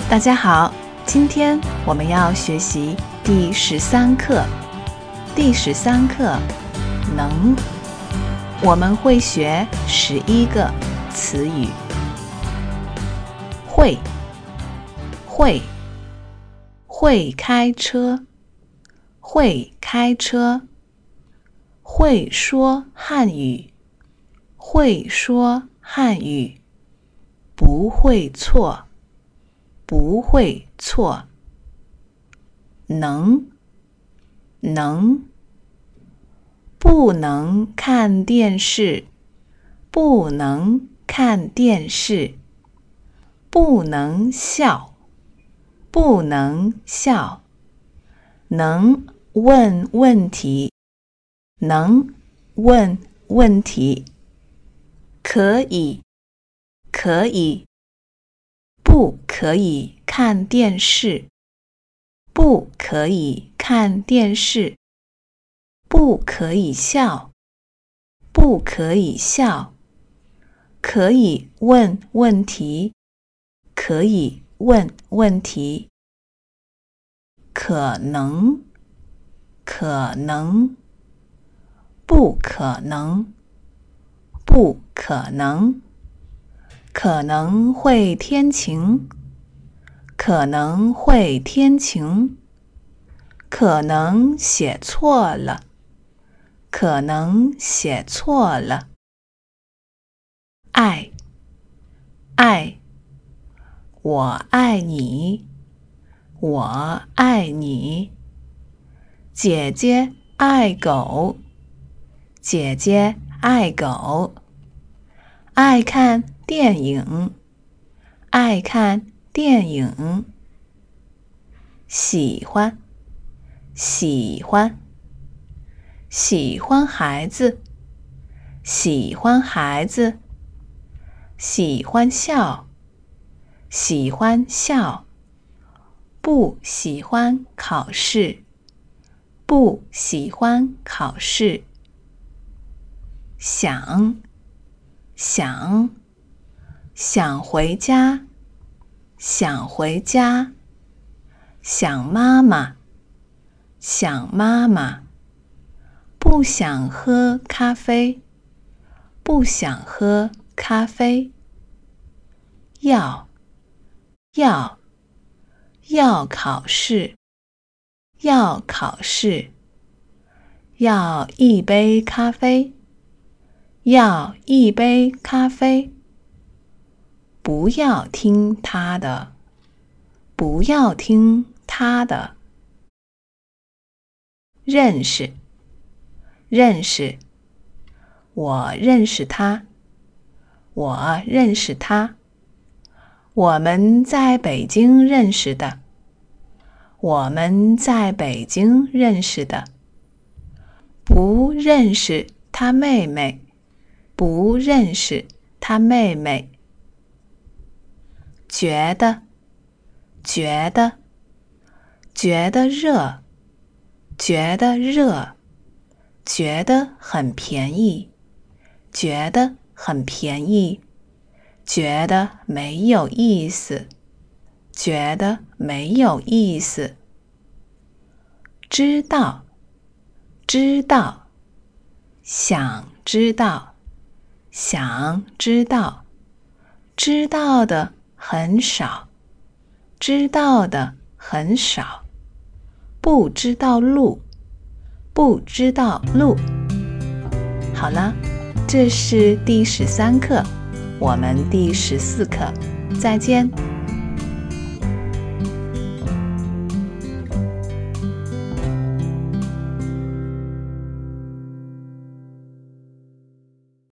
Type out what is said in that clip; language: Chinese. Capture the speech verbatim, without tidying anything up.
大家好，今天我们要学习第十三课。第十三课，能。我们会学十一个词语。会，会，会开车，会开车。会说汉语，会说汉语。不会错，不会错。能，能。不能看电视，不能看电视。不能笑，不能笑。能问问题，能问问题。可以，可以。不可以看电视，不可以看电视。不可以笑，不可以笑。可以问问题，可以问问题。可能，可能。不可能，不可能。可能会天晴，可能会天晴。可能写错了，可能写错了。爱，爱。我爱你，我爱你。姐姐爱狗，姐姐爱狗。爱看电影，爱看电影。喜欢，喜欢。喜欢孩子，喜欢孩子。喜欢笑，喜欢笑。不喜欢考试，不喜欢考试。想，想。想回家，想回家。想妈妈，想妈妈。不想喝咖啡，不想喝咖啡。要，要。要考试，要考试。要一杯咖啡，要一杯咖啡。不要听他的，不要听他的。认识，认识。我认识他，我认识他。我们在北京认识的，我们在北京认识的。不认识他妹妹，不认识他妹妹。觉得，觉得。觉得热，觉得热。觉得很便宜，觉得很便宜。觉得没有意思，觉得没有意思。知道，知道。想知道，想知道。知道的很少，知道的很少。不知道路，不知道路。好了，这是第十三课，我们第十四课再见。